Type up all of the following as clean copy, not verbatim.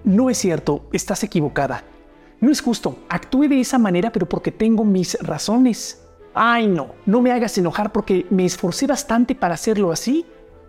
No es cierto, estás equivocada. No es justo, actúe de esa manera pero porque tengo mis razones. Ay no me hagas enojar porque me esforcé bastante para hacerlo así.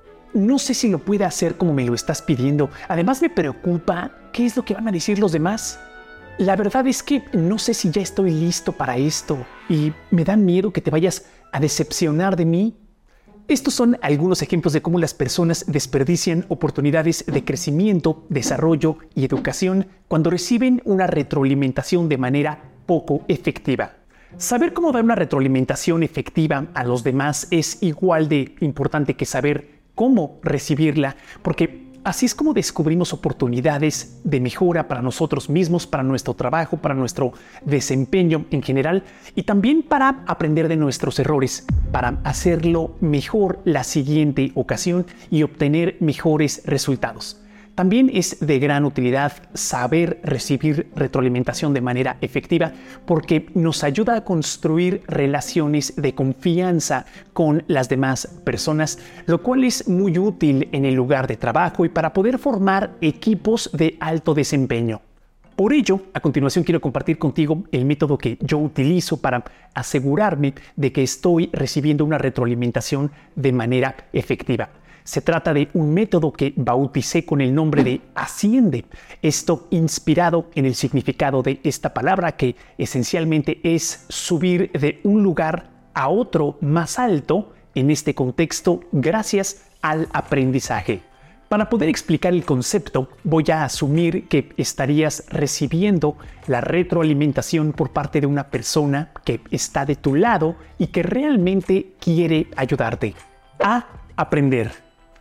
No sé si lo pueda hacer como me lo estás pidiendo. Además me preocupa qué es lo que van a decir los demás. La verdad es que no sé si ya estoy listo para esto y me da miedo que te vayas a decepcionar de mí. Estos son algunos ejemplos de cómo las personas desperdician oportunidades de crecimiento, desarrollo y educación cuando reciben una retroalimentación de manera poco efectiva. Saber cómo dar una retroalimentación efectiva a los demás es igual de importante que saber cómo recibirla, porque así es como descubrimos oportunidades de mejora para nosotros mismos, para nuestro trabajo, para nuestro desempeño en general y también para aprender de nuestros errores, para hacerlo mejor la siguiente ocasión y obtener mejores resultados. También es de gran utilidad saber recibir retroalimentación de manera efectiva porque nos ayuda a construir relaciones de confianza con las demás personas, lo cual es muy útil en el lugar de trabajo y para poder formar equipos de alto desempeño. Por ello, a continuación quiero compartir contigo el método que yo utilizo para asegurarme de que estoy recibiendo una retroalimentación de manera efectiva. Se trata de un método que bauticé con el nombre de Asciende. Esto inspirado en el significado de esta palabra que esencialmente es subir de un lugar a otro más alto, en este contexto gracias al aprendizaje. Para poder explicar el concepto, voy a asumir que estarías recibiendo la retroalimentación por parte de una persona que está de tu lado y que realmente quiere ayudarte a aprender.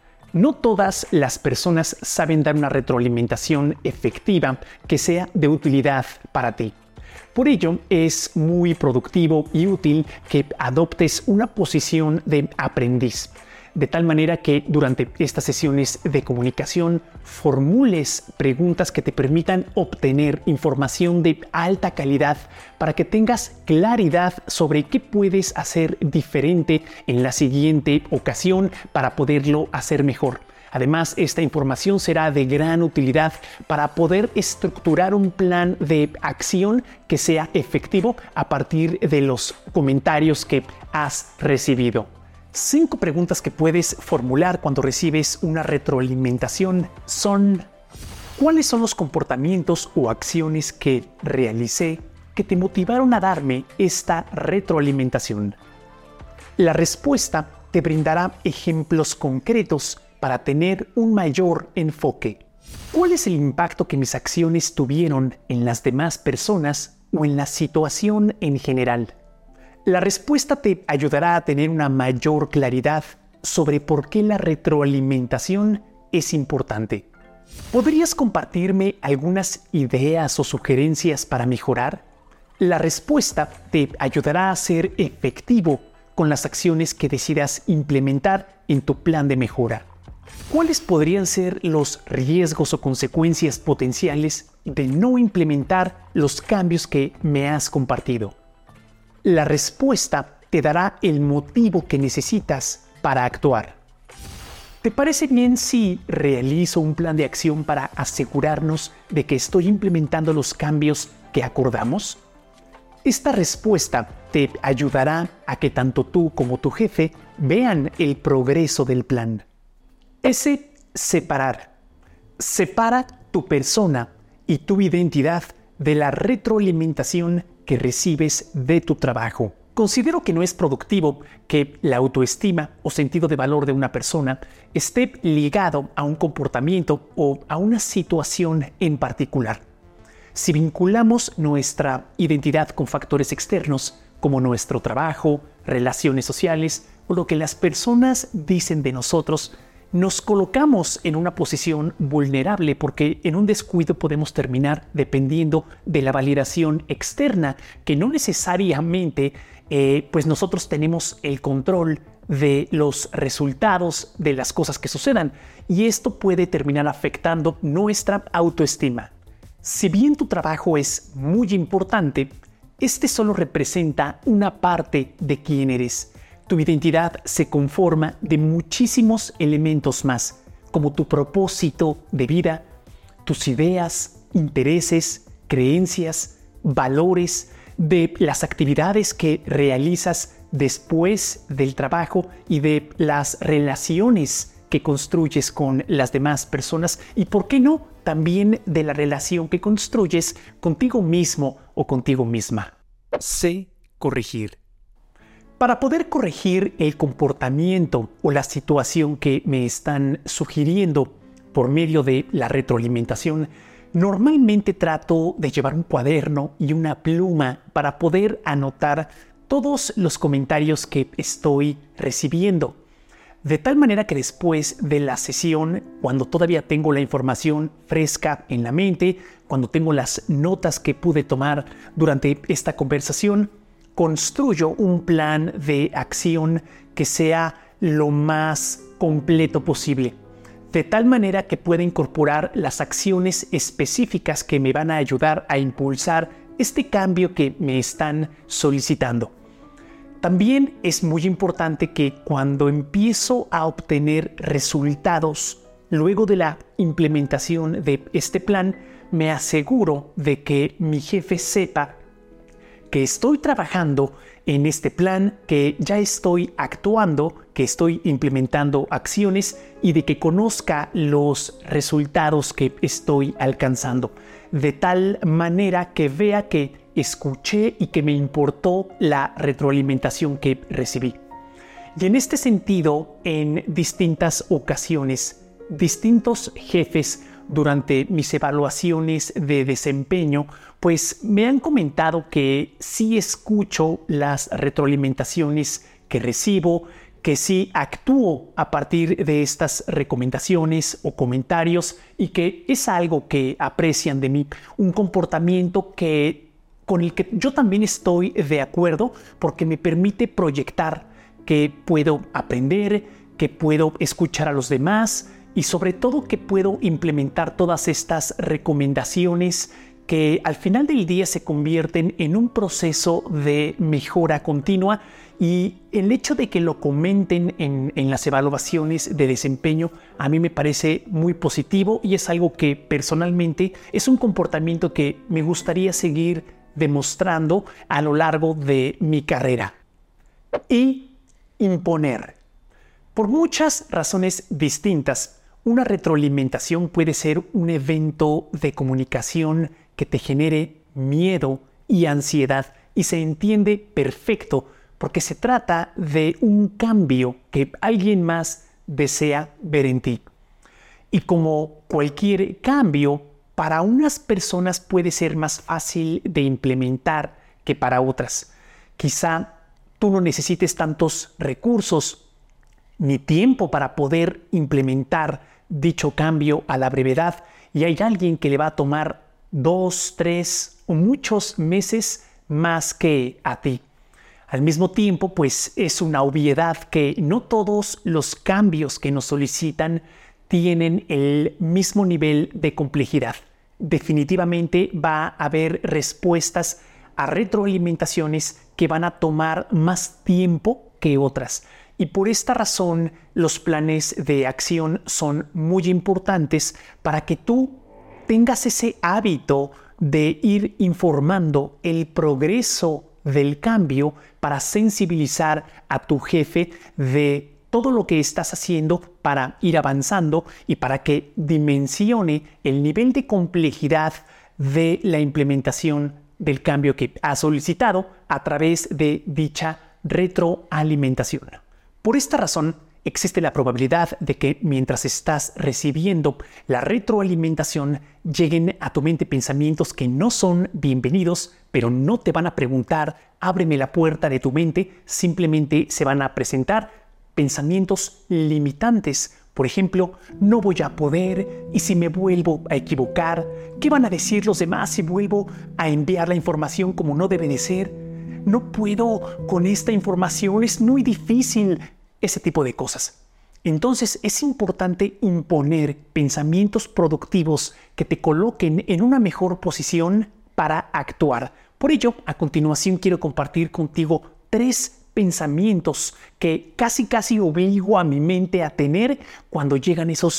No todas las personas saben dar una retroalimentación efectiva que sea de utilidad para ti. Por ello, es muy productivo y útil que adoptes una posición de aprendiz, de tal manera que durante estas sesiones de comunicación formules preguntas que te permitan obtener información de alta calidad para que tengas claridad sobre qué puedes hacer diferente en la siguiente ocasión para poderlo hacer mejor. Además, esta información será de gran utilidad para poder estructurar un plan de acción que sea efectivo a partir de los comentarios que has recibido. 5 preguntas que puedes formular cuando recibes una retroalimentación son: ¿cuáles son los comportamientos o acciones que realicé que te motivaron a darme esta retroalimentación? La respuesta te brindará ejemplos concretos para tener un mayor enfoque. ¿Cuál es el impacto que mis acciones tuvieron en las demás personas o en la situación en general? La respuesta te ayudará a tener una mayor claridad sobre por qué la retroalimentación es importante. ¿Podrías compartirme algunas ideas o sugerencias para mejorar? La respuesta te ayudará a ser efectivo con las acciones que decidas implementar en tu plan de mejora. ¿Cuáles podrían ser los riesgos o consecuencias potenciales de no implementar los cambios que me has compartido? La respuesta te dará el motivo que necesitas para actuar. ¿Te parece bien si realizo un plan de acción para asegurarnos de que estoy implementando los cambios que acordamos? Esta respuesta te ayudará a que tanto tú como tu jefe vean el progreso del plan. Separar. Separa tu persona y tu identidad de la retroalimentación que recibes de tu trabajo. Considero que no es productivo que la autoestima o sentido de valor de una persona esté ligado a un comportamiento o a una situación en particular. Si vinculamos nuestra identidad con factores externos, como nuestro trabajo, relaciones sociales o lo que las personas dicen de nosotros, nos colocamos en una posición vulnerable porque en un descuido podemos terminar dependiendo de la validación externa, que no necesariamente pues nosotros tenemos el control de los resultados de las cosas que sucedan, y esto puede terminar afectando nuestra autoestima. Si bien tu trabajo es muy importante, este solo representa una parte de quién eres. Tu identidad se conforma de muchísimos elementos más, como tu propósito de vida, tus ideas, intereses, creencias, valores, de las actividades que realizas después del trabajo y de las relaciones que construyes con las demás personas y, ¿por qué no?, también de la relación que construyes contigo mismo o contigo misma. Sé corregir. Para poder corregir el comportamiento o la situación que me están sugiriendo por medio de la retroalimentación, normalmente trato de llevar un cuaderno y una pluma para poder anotar todos los comentarios que estoy recibiendo. De tal manera que después de la sesión, cuando todavía tengo la información fresca en la mente, cuando tengo las notas que pude tomar durante esta conversación, construyo un plan de acción que sea lo más completo posible, de tal manera que pueda incorporar las acciones específicas que me van a ayudar a impulsar este cambio que me están solicitando. También es muy importante que cuando empiezo a obtener resultados luego de la implementación de este plan, me aseguro de que mi jefe sepa que estoy trabajando en este plan, que ya estoy actuando, que estoy implementando acciones y de que conozca los resultados que estoy alcanzando, de tal manera que vea que escuché y que me importó la retroalimentación que recibí. Y en este sentido, en distintas ocasiones, distintos jefes durante mis evaluaciones de desempeño, pues me han comentado que sí escucho las retroalimentaciones que recibo, que sí actúo a partir de estas recomendaciones o comentarios y que es algo que aprecian de mí, un comportamiento con el que yo también estoy de acuerdo porque me permite proyectar que puedo aprender, que puedo escuchar a los demás y sobre todo que puedo implementar todas estas recomendaciones que al final del día se convierten en un proceso de mejora continua, y el hecho de que lo comenten en las evaluaciones de desempeño a mí me parece muy positivo y es algo que personalmente es un comportamiento que me gustaría seguir demostrando a lo largo de mi carrera. Y imponer. Por muchas razones distintas, una retroalimentación puede ser un evento de comunicación que te genere miedo y ansiedad, y se entiende perfecto porque se trata de un cambio que alguien más desea ver en ti. Y como cualquier cambio, para unas personas puede ser más fácil de implementar que para otras. Quizá tú no necesites tantos recursos ni tiempo para poder implementar dicho cambio a la brevedad, y hay alguien que le va a tomar 2, 3 o muchos meses más que a ti. Al mismo tiempo, pues es una obviedad que no todos los cambios que nos solicitan tienen el mismo nivel de complejidad. Definitivamente va a haber respuestas a retroalimentaciones que van a tomar más tiempo que otras. Y por esta razón, los planes de acción son muy importantes para que tú tengas ese hábito de ir informando el progreso del cambio para sensibilizar a tu jefe de todo lo que estás haciendo para ir avanzando y para que dimensione el nivel de complejidad de la implementación del cambio que has solicitado a través de dicha retroalimentación. Por esta razón, existe la probabilidad de que mientras estás recibiendo la retroalimentación lleguen a tu mente pensamientos que no son bienvenidos, pero no te van a preguntar, ábreme la puerta de tu mente, simplemente se van a presentar pensamientos limitantes. Por ejemplo, no voy a poder, y si me vuelvo a equivocar, ¿qué van a decir los demás si vuelvo a enviar la información como no debe de ser? No puedo con esta información, es muy difícil. Ese tipo de cosas. Entonces es importante imponer pensamientos productivos que te coloquen en una mejor posición para actuar. Por ello, a continuación quiero compartir contigo 3 pensamientos que casi obligo a mi mente a tener cuando llegan esos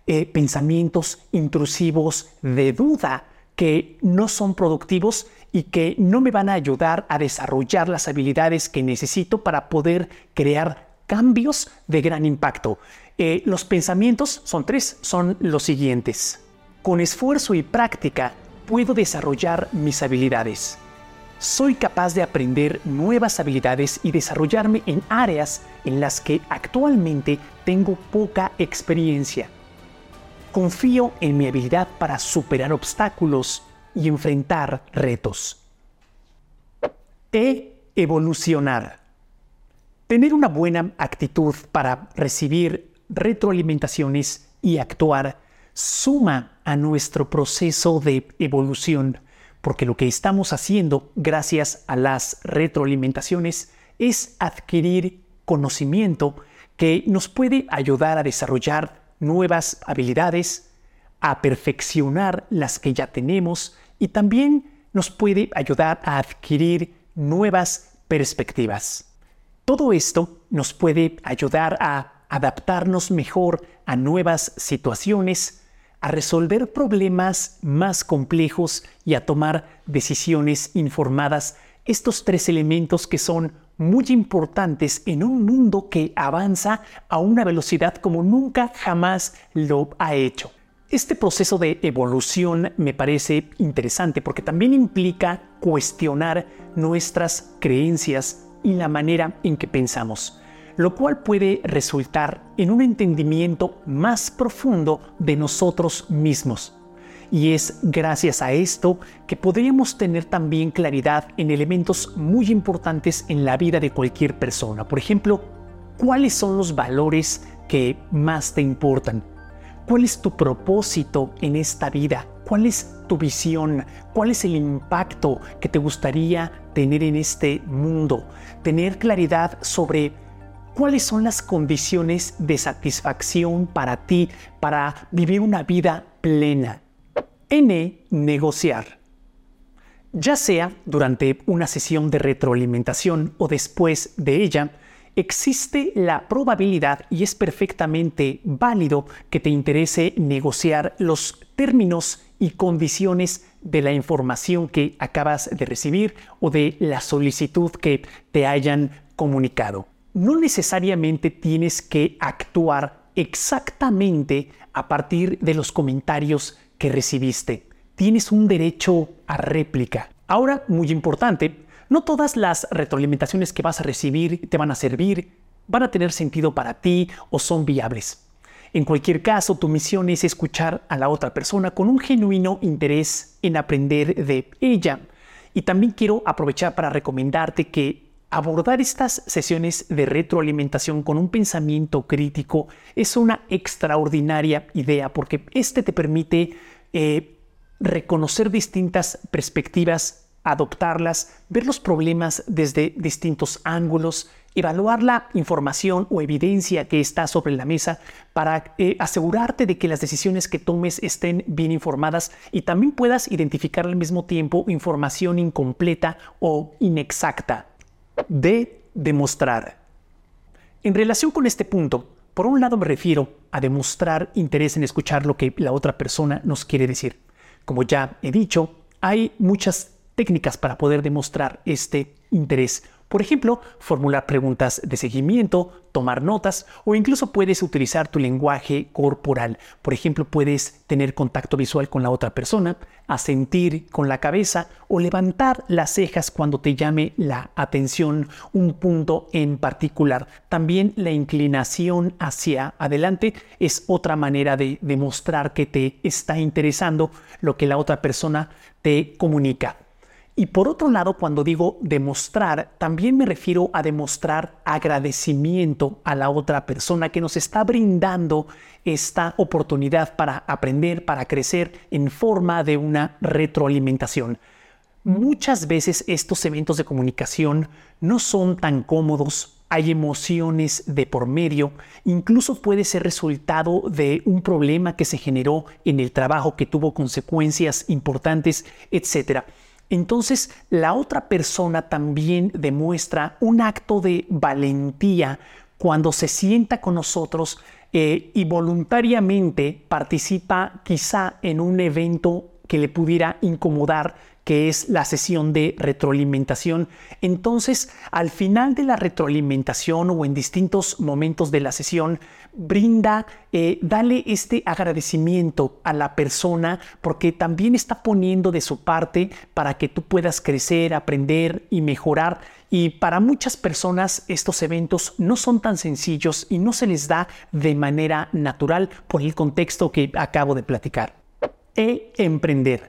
pensamientos intrusivos de duda que no son productivos y que no me van a ayudar a desarrollar las habilidades que necesito para poder crear cambios de gran impacto. Los pensamientos son tres, son los siguientes. Con esfuerzo y práctica puedo desarrollar mis habilidades. Soy capaz de aprender nuevas habilidades y desarrollarme en áreas en las que actualmente tengo poca experiencia. Confío en mi habilidad para superar obstáculos y enfrentar retos. Evolucionar. Tener una buena actitud para recibir retroalimentaciones y actuar suma a nuestro proceso de evolución, porque lo que estamos haciendo gracias a las retroalimentaciones es adquirir conocimiento que nos puede ayudar a desarrollar nuevas habilidades, a perfeccionar las que ya tenemos y también nos puede ayudar a adquirir nuevas perspectivas. Todo esto nos puede ayudar a adaptarnos mejor a nuevas situaciones, a resolver problemas más complejos y a tomar decisiones informadas. Estos tres elementos que son muy importantes en un mundo que avanza a una velocidad como nunca jamás lo ha hecho. Este proceso de evolución me parece interesante porque también implica cuestionar nuestras creencias y la manera en que pensamos, lo cual puede resultar en un entendimiento más profundo de nosotros mismos. Y es gracias a esto que podríamos tener también claridad en elementos muy importantes en la vida de cualquier persona. Por ejemplo, ¿cuáles son los valores que más te importan? ¿Cuál es tu propósito en esta vida? ¿Cuál es tu visión? ¿Cuál es el impacto que te gustaría tener en este mundo? Tener claridad sobre cuáles son las condiciones de satisfacción para ti, para vivir una vida plena. Negociar. Ya sea durante una sesión de retroalimentación o después de ella, existe la probabilidad y es perfectamente válido que te interese negociar los términos y condiciones de la información que acabas de recibir o de la solicitud que te hayan comunicado. No necesariamente tienes que actuar exactamente a partir de los comentarios que recibiste. Tienes un derecho a réplica. Ahora, muy importante, no todas las retroalimentaciones que vas a recibir te van a servir, van a tener sentido para ti o son viables. En cualquier caso, tu misión es escuchar a la otra persona con un genuino interés en aprender de ella. Y también quiero aprovechar para recomendarte que abordar estas sesiones de retroalimentación con un pensamiento crítico es una extraordinaria idea porque este te permite reconocer distintas perspectivas, adoptarlas, ver los problemas desde distintos ángulos, evaluar la información o evidencia que está sobre la mesa para asegurarte de que las decisiones que tomes estén bien informadas y también puedas identificar al mismo tiempo información incompleta o inexacta. Demostrar. En relación con este punto, por un lado me refiero a demostrar interés en escuchar lo que la otra persona nos quiere decir. Como ya he dicho, hay muchas técnicas para poder demostrar este interés. Por ejemplo, formular preguntas de seguimiento, tomar notas o incluso puedes utilizar tu lenguaje corporal. Por ejemplo, puedes tener contacto visual con la otra persona, asentir con la cabeza o levantar las cejas cuando te llame la atención un punto en particular. También la inclinación hacia adelante es otra manera de demostrar que te está interesando lo que la otra persona te comunica. Y por otro lado, cuando digo demostrar, también me refiero a demostrar agradecimiento a la otra persona que nos está brindando esta oportunidad para aprender, para crecer en forma de una retroalimentación. Muchas veces estos eventos de comunicación no son tan cómodos, hay emociones de por medio, incluso puede ser resultado de un problema que se generó en el trabajo que tuvo consecuencias importantes, etc. Entonces, la otra persona también demuestra un acto de valentía cuando se sienta con nosotros y voluntariamente participa quizá en un evento que le pudiera incomodar, que es la sesión de retroalimentación. Entonces, al final de la retroalimentación o en distintos momentos de la sesión, dale este agradecimiento a la persona porque también está poniendo de su parte para que tú puedas crecer, aprender y mejorar. Y para muchas personas estos eventos no son tan sencillos y no se les da de manera natural por el contexto que acabo de platicar. Emprender.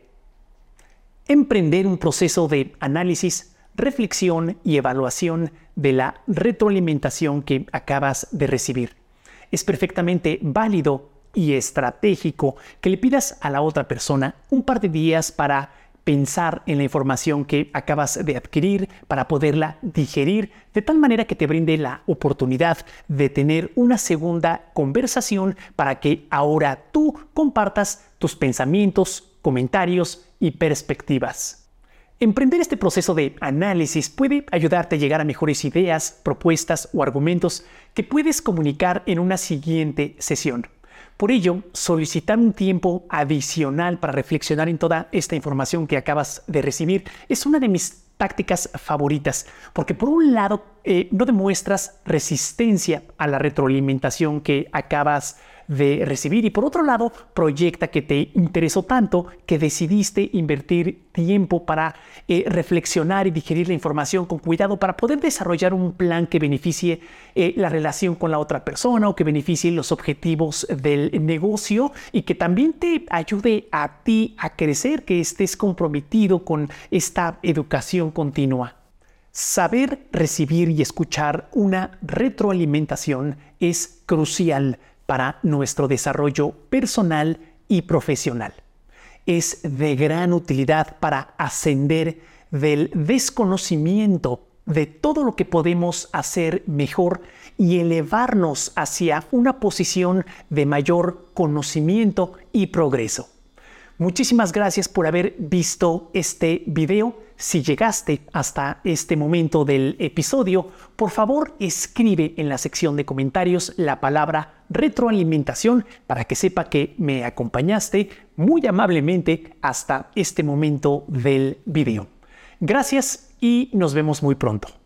Emprender un proceso de análisis, reflexión y evaluación de la retroalimentación que acabas de recibir. Es perfectamente válido y estratégico que le pidas a la otra persona un par de días para pensar en la información que acabas de adquirir, para poderla digerir, de tal manera que te brinde la oportunidad de tener una segunda conversación para que ahora tú compartas tus pensamientos, comentarios y perspectivas. Emprender este proceso de análisis puede ayudarte a llegar a mejores ideas, propuestas o argumentos que puedes comunicar en una siguiente sesión. Por ello, solicitar un tiempo adicional para reflexionar en toda esta información que acabas de recibir es una de mis tácticas favoritas, porque por un lado no demuestras resistencia a la retroalimentación que acabas de recibir y por otro lado proyecta que te interesó tanto que decidiste invertir tiempo para reflexionar y digerir la información con cuidado para poder desarrollar un plan que beneficie la relación con la otra persona o que beneficie los objetivos del negocio y que también te ayude a ti a crecer, que estés comprometido con esta educación continua. Saber recibir y escuchar una retroalimentación es crucial para nuestro desarrollo personal y profesional. Es de gran utilidad para ascender del desconocimiento de todo lo que podemos hacer mejor y elevarnos hacia una posición de mayor conocimiento y progreso. Muchísimas gracias por haber visto este video. Si llegaste hasta este momento del episodio, por favor escribe en la sección de comentarios la palabra retroalimentación para que sepa que me acompañaste muy amablemente hasta este momento del video. Gracias y nos vemos muy pronto.